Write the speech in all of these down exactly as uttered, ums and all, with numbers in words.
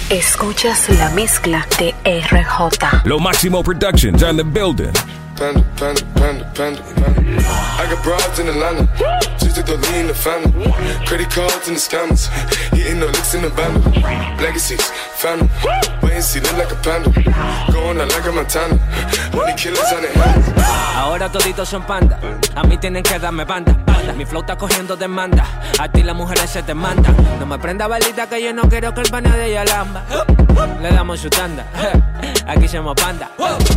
Escuchas la mezcla de R J. Lo Máximo Productions on the building. Panda, panda, panda, panda, panda. I got broads in Atlanta, just to lean in the family. Credit cards in the scammers, hitting no licks in the band. Legacies, family, wait and see, look like a panda. Going out like a Montana, money killers on the hands. Ahora toditos son panda, a mí tienen que darme banda. Mi flow está cogiendo demanda, a ti las mujeres se te mandan. No me prenda balita que yo no quiero que el pana de ella lamba. Le damos su tanda, aquí somos panda.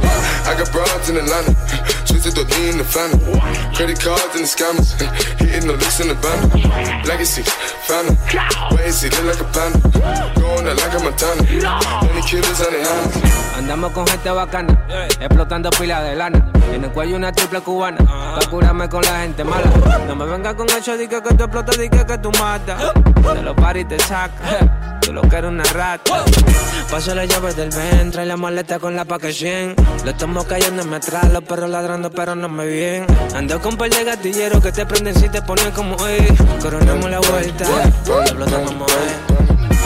I got broads in Atlanta, twisted to lean in the family. Credit cards in the scammers, hitting no licks in the band. Legacy, family, wait and see, look like a panda. Going out like a Montana, money killers on the hands. Andamos con gente bacana, explotando pilas de lana. En el cuello una triple cubana, pa' curarme con la gente mala. No me vengas con hecho, di que, que tú explotas, di que, que tú matas. De los paris te saca, tú lo que eres una rata. Paso la llave del Benz, trae la maleta con la packaging. Lo estamos cayendo en mi atrás, los perros ladrando pero no me bien. Ando con un par de gatilleros que te prenden si te ponen como eh. Coronamos la vuelta, lo explotamos eh.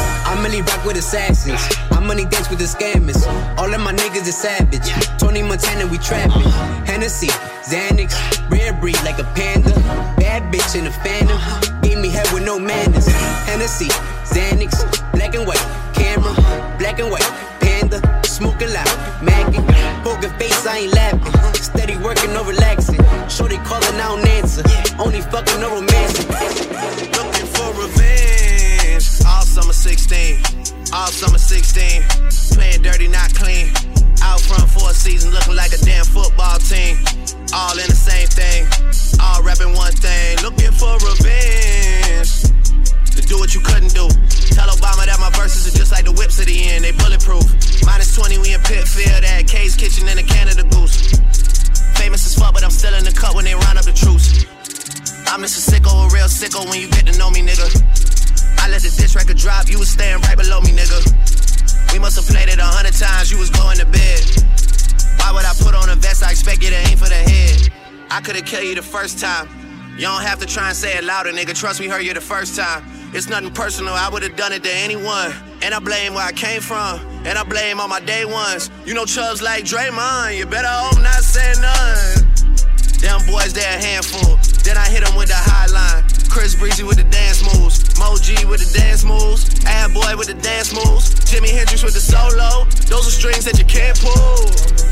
I mainly rock with assassins. I money dance with the scammers. All of my niggas is savage. Tony Montana, we trapping. Hennessy, Xanax, rare breed like a panda. Bad bitch in a phantom. Gave me head with no manners. Hennessy, Xanax, black and white. Camera, black and white. Panda, smoking loud. Maggie, poker face, I ain't laughing. Steady working, no relaxing. Shorty calling, I don't answer. Only fucking, no romancing. Looking for revenge. All summer sixteen, all summer sixteen. Playing dirty, not clean. Out front for a season, looking like a damn football team. All in the same thing, all rapping one thing. Looking for revenge, to do what you couldn't do. Tell Obama that my verses are just like the whips at the end, they bulletproof. Minus twenty, we in Pitfield, at K's Kitchen and a Canada Goose. Famous as fuck, but I'm still in the cut when they round up the troops. I'm just a sicko, a real sicko when you get to know me, nigga. I let the diss record drop, you was staying right below me, nigga. We must've played it a hundred times, you was going to bed. Why would I put on a vest, I expect you to aim for the head. I could've killed you the first time. You don't have to try and say it louder, nigga, trust me, heard you the first time. It's nothing personal, I would've done it to anyone. And I blame where I came from, and I blame all my day ones. You know Chubbs like Draymond, you better hope not say none. Them boys, they a handful, then I hit them with the high line. Chris Breezy with the dance moves, Mo G with the dance moves, Ad Boy with the dance moves, Jimi Hendrix with the solo. Those are strings that you can't pull.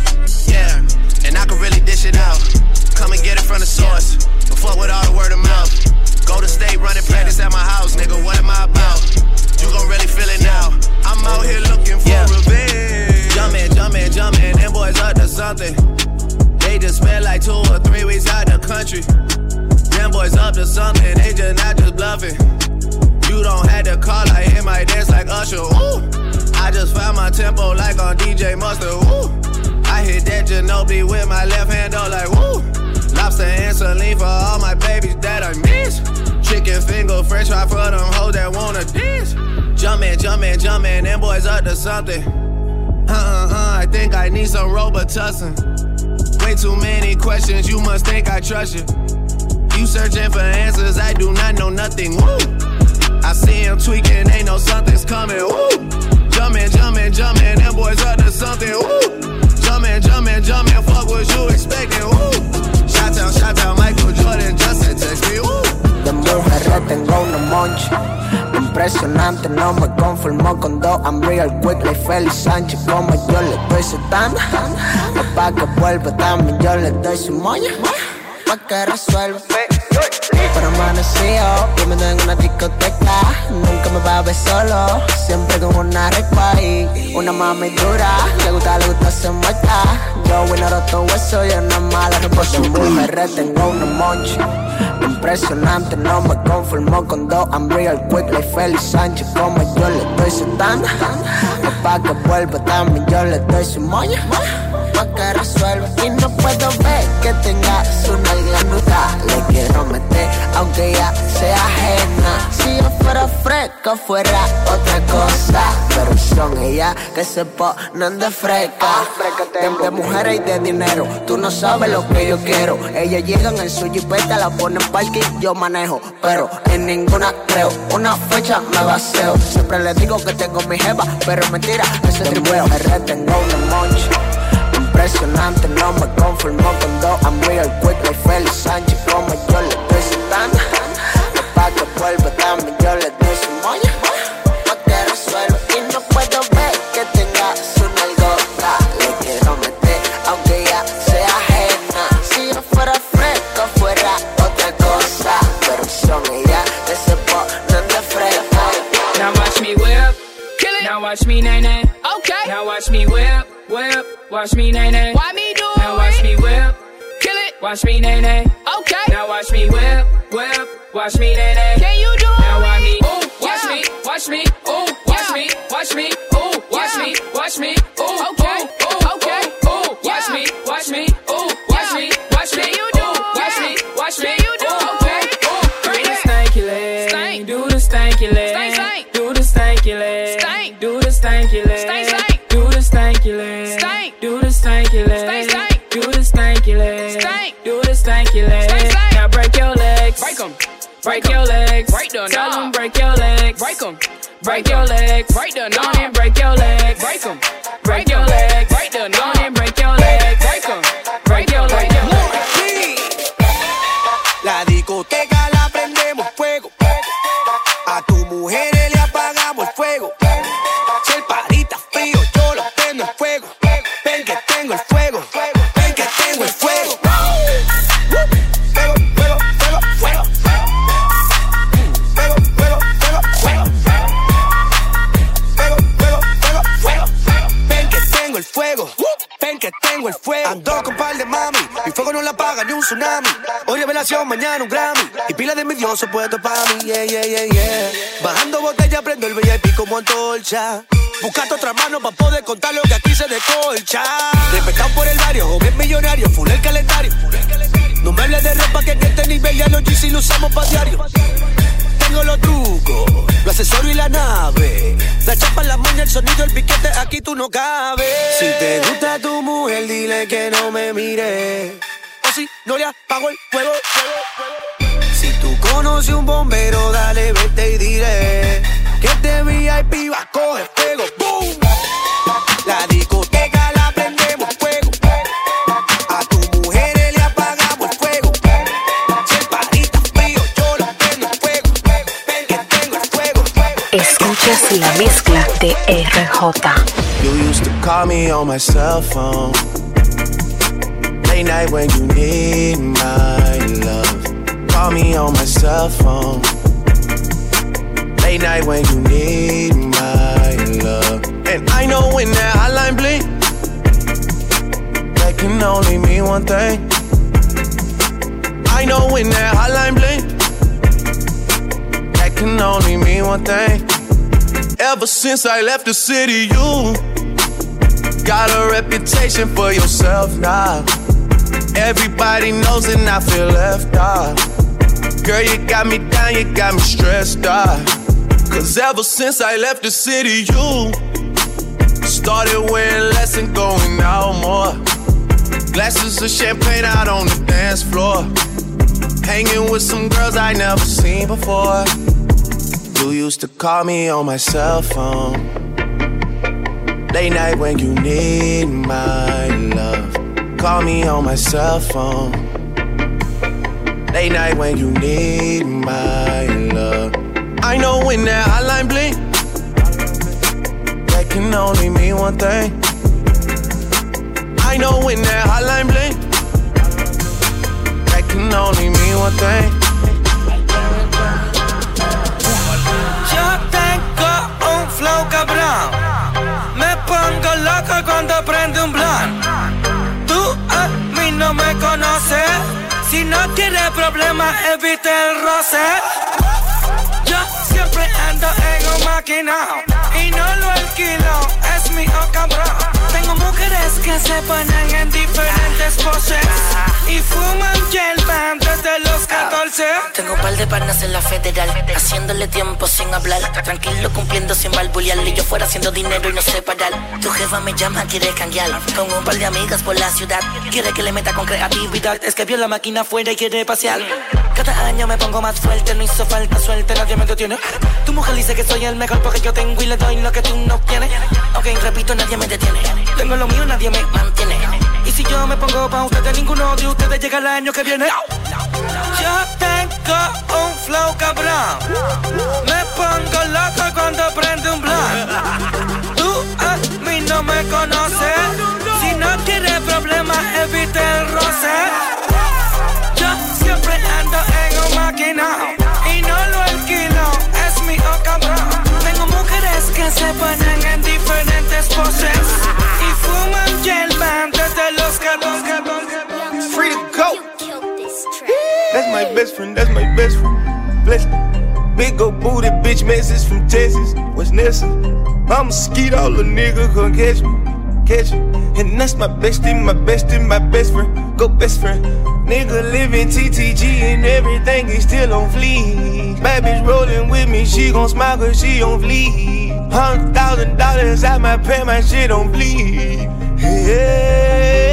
Yeah, and I can really dish it out. Come and get it from the source, but fuck with all the word of mouth. Go to state, running practice at my house, nigga, what am I about? You gon' really feel it now. I'm out here looking for yeah. revenge. Jumpin', jumpin', jumpin', them boys up to something. They just spent like two or three weeks out the country. Them boys up to something, they just not just bluffing. You don't have to call, I hit my dance like Usher, ooh. I just found my tempo like on D J Mustard, ooh. I hit that Ginobili with my left hand, though, like, woo. Lobster and saline for all my babies that I miss. Chicken finger, french fry for them hoes that wanna dance. Jumpin', jumpin', jumpin', them boys up to something. Uh-uh-uh, I think I need some Robitussin. Way too many questions, you must think I trust you. You searching for answers, I do not know nothing, woo. I see him tweaking, ain't no something's coming, woo. Jumpin', jumpin', jumpin', them boys up to something, woo. Jumpin', jumpin', jumpin', fuck what you expecting, woo. Shout out, shout out, Michael Jordan, Justin text me, woo. De mujeres tengo una moncha impresionante, no me conformo con dos. I'm real quick like Félix Sánchez, como yo le estoy soltando. Pa' que vuelva también yo le doy su moña, pa' que resuelva. Pero amanecido, viviendo en una discoteca. Nunca me va a ver solo, siempre con una repa y una mami dura. Le gusta, le gusta ser muerta. Yo voy a roto hueso y una mala respuesta. Mujeres tengo una moncha impresionante, no me conformo con dos. I'm real quick like Félix Sánchez, como yo le estoy soltando. Pa' que vuelva también yo le doy su moña, pa' que resuelva. Y no puedo ver que tengas una nalga, le quiero meter aunque ya sea ajena. Si yo fuera fresco fuera otra cosa, pero sé son ellas que se ponen de fresca. De, de mujeres y de dinero, tú no sabes lo que yo quiero. Ellas llegan en su jipeta, la ponen en parking, yo manejo, pero en ninguna creo. Una fecha me vacío. Siempre les digo que tengo mi jeva, pero es mentira, ese tripeo. Me retengo un moncho impresionante, no me conformo con dos. I'm real quick like Félix Sánchez, como yo le estoy citando. Pa' que vuelva también yo le doy su moña. No quiero suelo y no puedo ver que tenga su nalgota. Le quiero meter aunque ya sea ajena. Si yo fuera fresco fuera otra cosa, pero son ellas que se ponen de fresca. Now watch me whip, kill it. Now watch me nay nay. Okay. Now watch me whip, whip. Watch me nay nay. Why me do it? Now watch me whip, kill it. Watch me nay nay. Okay. Now watch me whip, whip. Watch me nay nay. Can you do it? Now watch me, ooh, watch yeah. me, watch me, ooh, watch yeah. me, watch me, ooh, watch yeah. me, watch me, ooh, okay, ooh, okay, ooh, watch yeah. me, watch me, ooh, watch yeah. me, watch me, you do it? Watch yeah. me, watch me, you do it? Okay, ooh, do the stanky leg, stank, do the stanky leg, stank, stank, do the stanky leg, stank, do the stanky leg, stank, stank, do the stanky leg, stank, do the stanky leg, stank, stank, do the stanky leg, stank, do the stanky leg. Now break your legs, break 'em. Break your legs, break them. Tell them break your legs, break them. Break your legs, break them. Don't and break your legs, break them. Break your legs, break them. Don't and break your legs, break them. Break your legs. La discoteca la prendemos fuego. A tu mujeres le apagamos el fuego. Si el party está frío, yo lo prendo en fuego. Ven que tengo el fuego, ven que tengo el fuego. Fuego, fuego, fuego, fuego. El fuego, ven que tengo el fuego. Ando con par de mami, mi fuego no la apaga ni un tsunami. Hoy revelación, mañana un Grammy. Y pila de envidioso puesto pa' mí, yeah, yeah, yeah, yeah. Bajando botella, prendo el V I P como antorcha. Buscate otra mano pa' poder contar lo que aquí se descolcha. Respetado por el barrio, joven millonario, full el calendario. No me hables de ropa que en este nivel ya los G C lo usamos pa' diario. Tengo los trucos, los accesorios y la nave. La chapa, la moña, el sonido, el piquete, aquí tú no cabes. Si te gusta tu mujer, dile que no me mire. O si no le apago el fuego, fuego, fuego. Si tú conoces un bombero, dale, vete y dile que este V I P va a coger fuego. ¡Boom! La discoteca la prendemos fuego. A tu mujer le apagamos el fuego. Si el party está frío, yo lo prendo en fuego. Ven que tengo el fuego. Escuchas la mezcla de R J. You used to call me on my cell phone. Late night when you need my love. Call me on my cell phone. Late night when you need my love. And I know when that hotline blink, that can only mean one thing. I know when that hotline blink, that can only mean one thing. Ever since I left the city, you got a reputation for yourself now. Everybody knows and I feel left out. Girl, you got me down, you got me stressed out. Cause ever since I left the city, you started wearing less and going out more. Glasses of champagne out on the dance floor. Hanging with some girls I never seen before. You used to call me on my cell phone. Late night when you need my love. Call me on my cell phone. Late night when you need my love. I know when that hotline blink, that can only mean one thing. I know when that hotline blink, that can only mean one thing. Yo tengo un flow cabrón. Me pongo loco cuando prende un blunt. Tú a mí no me conoces. Si no tienes problemas, evite el roce. Yo siempre ando en un maquinao y no lo alquilo, es mío cabrón. Tengo mujeres que se ponen en diferentes poses y fuman hierba desde los catorce. Tengo un par de panas en la federal, haciéndole tiempo sin hablar, tranquilo cumpliendo sin balbulear. Y yo fuera haciendo dinero y no sé parar. Tu jefa me llama, quiere cambiar, con un par de amigas por la ciudad. Quiere que le meta con creatividad, es que vio la máquina afuera y quiere pasear. Cada año me pongo más fuerte, no hizo falta suerte, nadie me detiene. Tu mujer dice que soy el mejor porque yo tengo y le doy lo que tú no tienes. Ok, repito, nadie me detiene. Tengo lo mío, nadie me mantiene. Y si yo me pongo pa' ustedes, ninguno de ustedes llega el año que viene. Yo tengo un flow cabrón, me pongo loco cuando prende un blunt. Tú a mí no me conoces, si no quieres problemas evite el roce. Yo siempre ando en un maquinao y no lo alquilo, es mi oh cabrón. Tengo mujeres que se ponen en diferentes poses y fuman hierba desde los catorce. Free to go. That's my best friend, that's my best friend. Bless me. Big ol' booty bitch message from Texas. What's next? I'ma skeet all the nigga gon' catch me, catch me. And that's my bestie, my bestie, my best friend. Go best friend. Nigga living T T G and everything is still on fleek. Bad bitch rollin' with me, she gon' smile cause she on fleek. Hundred thousand dollars out my pay, my shit on bleed. Yeah.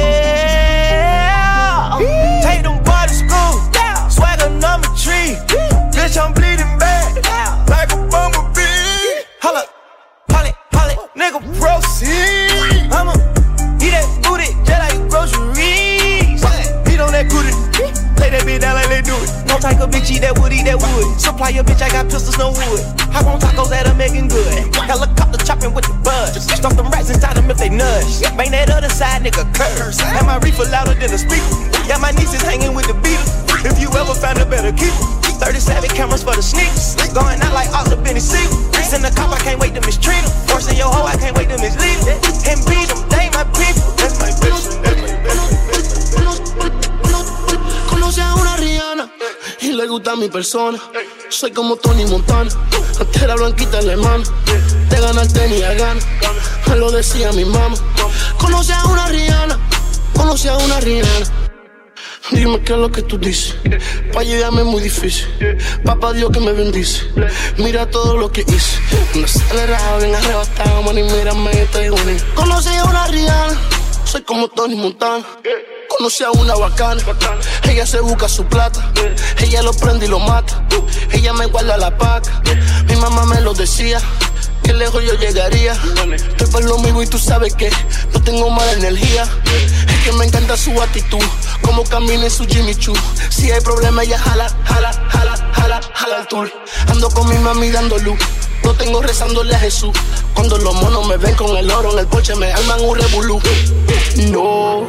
Take them boys to school, swagger number three. Bitch, I'm bleeding bad, like a bumblebee. Holla, holly, holly, nigga, proceed. I'ma eat that booty just like groceries. Eat on that booty, lay that bitch down like they do it. No type of bitch eat that wood, eat that wood. Supply your bitch, I got pistols, no wood. Hop on tacos that are making good. Helicopter chopping with the buzz. Stuff them rats inside them if they nudge. Bang that other side, nigga, curse. Have my reefer louder than a speaker. Yeah, my niece is hanging with the Beatles. If you ever find a better keeper. thirty-seven cameras for the sneakers. Going out like all the Benny Siegel. Send the cop, I can't wait to mistreat him. Forcing your hoe, I can't wait to mislead him. And beat them, they my people. That's my best friend, that's my best friend. Conoce a una Rihanna y le gusta mi persona. Soy como Tony Montana, antes era blanquita alemana. De ganar tenía ganas, me lo decía mi mamá. Conoce a una Rihanna, conoce a una Rihanna. Dime qué es lo que tú dices, pa' llegarme es muy difícil. Papá Dios que me bendice, mira todo lo que hice. Un acelerado, bien arrebatado, man, y mírame, estoy bonito. Conocí a una Rihanna, soy como Tony Montana. Conocí a una bacana, ella se busca su plata. Ella lo prende y lo mata, ella me guarda la paca. Mi mamá me lo decía, que lejos yo llegaría. Estoy por lo mismo y tú sabes que no tengo mala energía. Es que me encanta su actitud, como camina en su Jimmy Choo. Si hay problema ella jala, jala, jala, jala, jala el tour. Ando con mi mami dando luz, lo tengo rezándole a Jesús. Cuando los monos me ven con el oro en el porche me arman un revolú. No,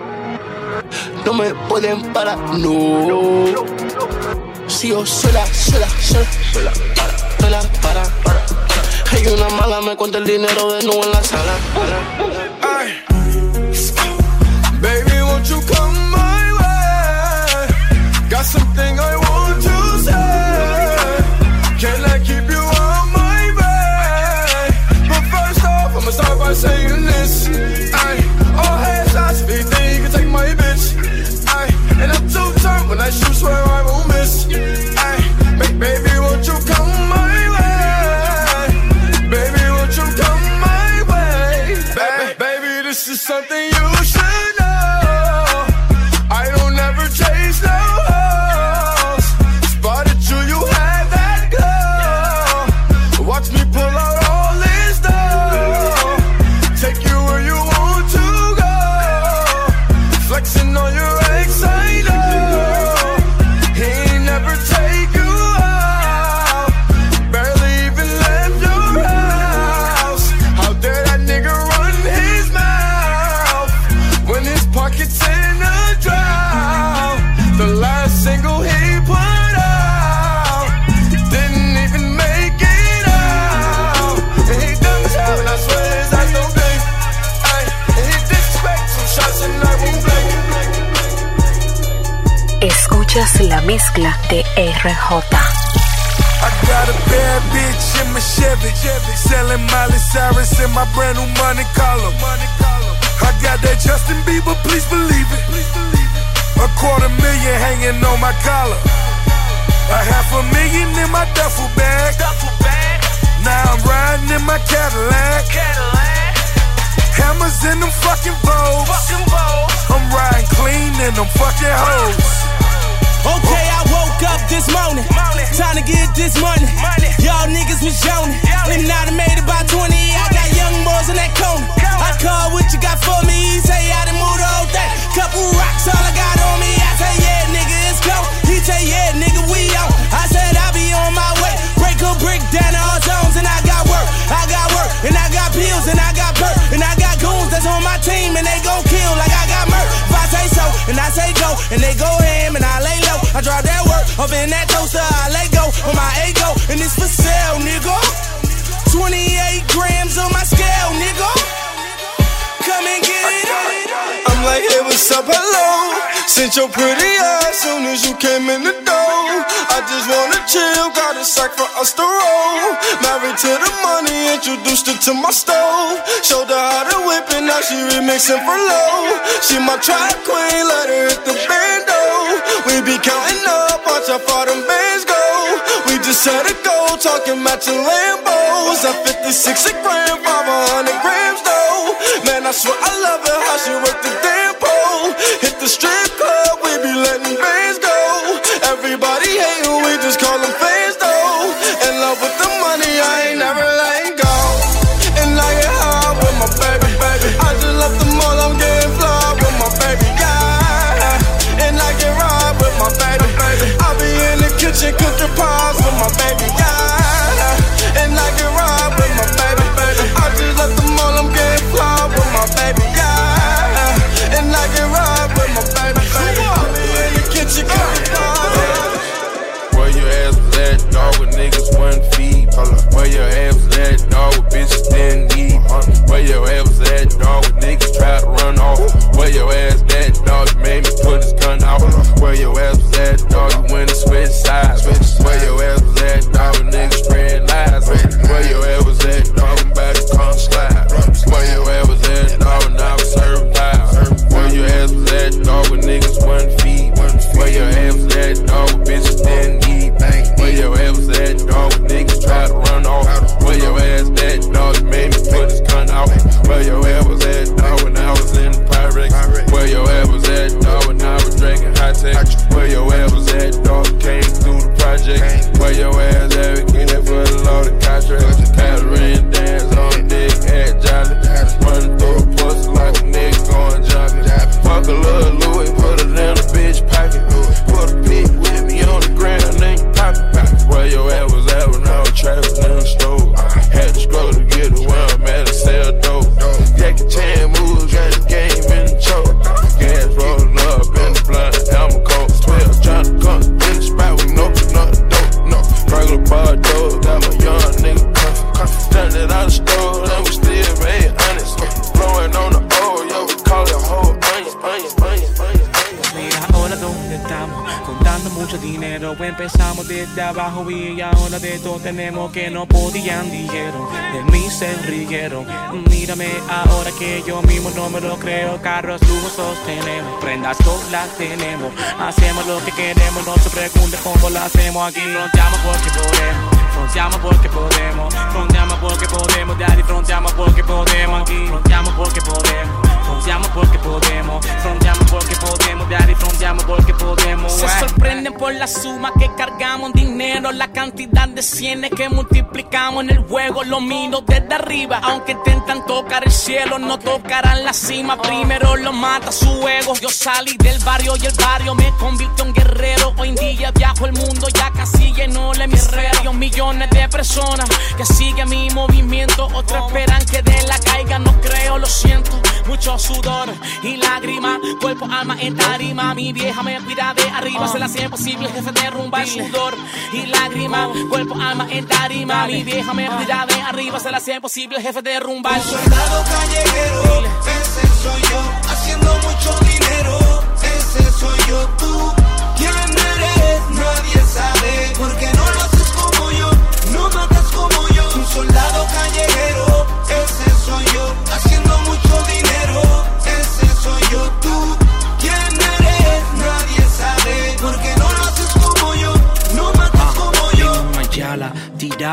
no me pueden parar, no. Si yo soy la, soy la, soy la, soy la para, para. Hay una mala, me cuenta el dinero de nuevo en la sala. Ay. Baby, won't you come my way? Got something I want to say. Can I keep you on my way? But first off, I'ma start by saying this. Ay. All headshots, if you think you can take my bitch. Ay. And I'm too turned when I shoot, swear I won't miss. Ay. Baby, won't you come my way? This is something you should know. I don't ever chase no hoes. Spotted you, you had that glow. Watch me pull out all this dough. Take you where you want to go. Flexing on your ex, I know. He ain't never take you out. Barely even left your house. How dare that nigga run his mouth? Pockets in a drought. The last single he put out didn't even make it out. And he done tell, and I swear his eyes don't blink. Ay, and he disrespect some shots and I won't blink. Escuchas la mezcla de R J. I got a bad bitch in my Chevy, selling Miley Cyrus in my brand new money collar. I got that Justin Bieber, please believe it. A quarter million hanging on my collar. A half a million in my duffel bag. Now I'm riding in my Cadillac. Hammers in them fucking Vogues. I'm riding clean in them fucking hoes. Okay, I woke up this morning, time to get this money. Y'all niggas was yawning, and I done made about twenty. I got young boys in that corner. I call what you got for me. He say I done moved the whole thing. Couple rocks, all I got on me. I say yeah, nigga, it's go. He say yeah, nigga, we on. I said I be on my way. Break a brick down to all zones, and I got work. I got work, and I got pills, and I got perk, and I got goons that's on my team, and they gon' kill like I got murk. If I say so, and I say go, and they go ham, and I lay low. I drop that work up in that toaster, I let go on my ego, and it's for sale, nigga. twenty-eight grams on my scale, nigga. Come and get it. I'm like, hey, what's up, hello? Sent your pretty ass soon as you came in the door. I just wanna chill, got a sack for us to roll. Married to the money, introduced her to my stove. Showed her how to whip it, now she remixing for low. She my track queen, let her hit the bando. We be counting up, watch how far them bands go. We just set a goal, talking matching Lambos. At fifty-six a gram, five hundred grams though. Man, I swear I love her, how she work the damn pole. Hit the strip club, we be letting bands go. Everybody hatin', we just call them fans though. In love with the money, I ain't never letting go. And I get high with my baby, baby. I just left the mall, I'm getting fly with my baby, yeah. And I get ride with my baby, baby. I be in the kitchen cooking pies with my baby, yeah. And I get ride with my baby, baby. I just left the mall, I'm getting fly with my baby, yeah. And I get ride with my baby, baby. I be in the kitchen cooking pies. Where your ass was at, dog, with niggas one feed. Where your ass was at, dog, with bitches didn't eat. Where your ass was at, dog, with niggas try to run off. Where your ass at, dog, you made me put his gun out. Where your ass was at, dog, you went and switch sides. Where your ass was at, dog, with niggas spread lies. Where your ass was at, dog, I'm about to come slide. Where your ass was at, dog, and I was serving live. Where your ass was at, dog, with niggas one feed. Where your ass was at, dog, with bitches didn't eat. Where your ass was at, dog, with niggas try to run off. Where your ass at, dog, you made me put his gun out. Where your ass was at, dog, when I was in the Pyrex. Where your ass was at, dog, when I was drinking high tech. Where your ass was at, dog, came through the project. Where your ass at, get that for the loaded contract. Catherine dance on dick, at Jolly. Running through the pussy like a nigga going jogging. Fuck a little Louis, put it in a bitch pocket. Put a pig with me on the ground, then you pop it. Where your ass was at when I was trapping in the store. Had to scroll to get it where I'm at and sell dope. Jackie Chan moves, got the game in the choke. Gas rolling up in the blunt, I'm a cold. twelve trying to come in the spot with no, no dope, no. Regular bar dope, got my young nigga cuff. Done it out the store, and we still made honest. Blowing on the old, yo, we call it whole onion, onion, onion, onion. Mira ahora donde estamos, contando mucho dinero. Empezamos desde abajo y ahora de todo tenemos que no podían, dijeron. De mí se rieron. Mírame ahora que yo mismo no me lo creo. Carros lujosos tenemos, prendas todas las tenemos. Hacemos lo que queremos, no se pregunte cómo lo hacemos aquí. Fronteamos porque podemos, fronteamos porque podemos, fronteamos porque podemos, daddy, fronteamos porque podemos aquí. Fronteamos porque podemos, fronteamos porque podemos, fronteamos porque podemos, daddy, fronteamos porque podemos. Se sorprenden por la suma que cargamos en dinero, la cantidad de cienes que multiplicamos en el juego. Lo miro desde arriba, aunque intentan tocar el cielo, no tocarán la cima. Primero lo mata su ego. Yo salí del barrio y el barrio me convirtió en guerrero. Hoy en día viajo el mundo, ya casi llenó el hemisferio. Millones de personas que siguen mi movimiento, otros esperan que de la caiga. No creo, lo siento, mucho sudor y lágrimas, cuerpo, alma en tarima. Mi vieja me cuida de arriba, se la hace posible, jefe de rumba. Sudor y lágrimas, cuerpo, alma en tarima. Mi vieja me cuida de arriba, se la hace posible, jefe de rumba. Un soldado callejero, ese soy yo, haciendo mucho dinero, ese soy yo. Tú, ¿quién eres? Nadie sabe, porque no lo haces como yo, no matas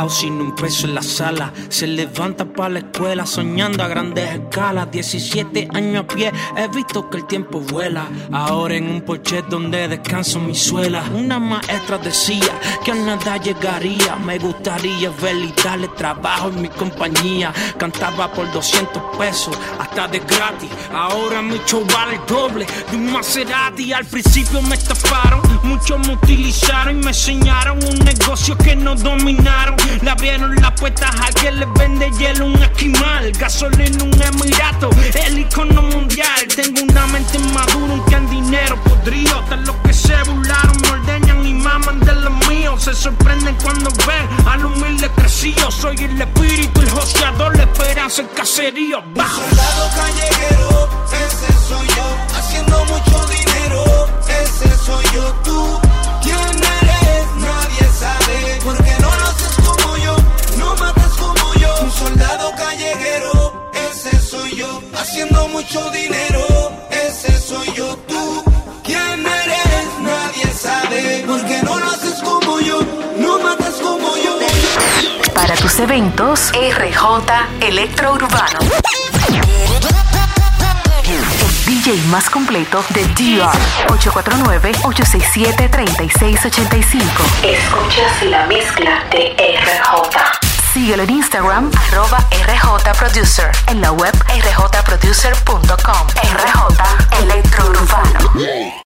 sin un peso en la sala. Se levanta para la escuela soñando a grandes escalas. diecisiete años a pie, he visto que el tiempo vuela. Ahora en un Porsche donde descanso mi suela. Una maestra decía que a nada llegaría. Me gustaría verle y darle trabajo en mi compañía. Cantaba por doscientos pesos, hasta de gratis. Ahora mi show vale el doble de un Maserati. Al principio me estafaron, muchos me utilizaron y me enseñaron un negocio que no dominaron. Le abrieron las puertas a quien les vende hielo, un esquimal, gasolina, un emirato, el icono mundial. Tengo una mente madura, un que en dinero podrido. Hasta los que se burlaron me ordeñan y maman de los míos. Se sorprenden cuando ven al humilde crecido. Soy el espíritu, el joseador, la esperanza, el caserío. Bajo. Soldado callejero, ese soy yo. Haciendo mucho dinero, ese soy yo. Tú, ¿quién eres? Nadie sabe. Porque no lo haces como yo, no matas como yo. Un soldado callejero, ese soy yo. Haciendo mucho dinero, ese soy yo. Tú, ¿quién eres? Nadie sabe. Porque no lo haces como yo, no matas como yo. Para tus eventos, R J Electro-Urbano. El D J más completo de D R. ocho cuatro nueve, ocho seis siete, tres seis ocho cinco. Escuchas la mezcla de R J. Síguelo en Instagram, arroba R J Producer. En la web r j producer punto com. R J Electro-Urbano.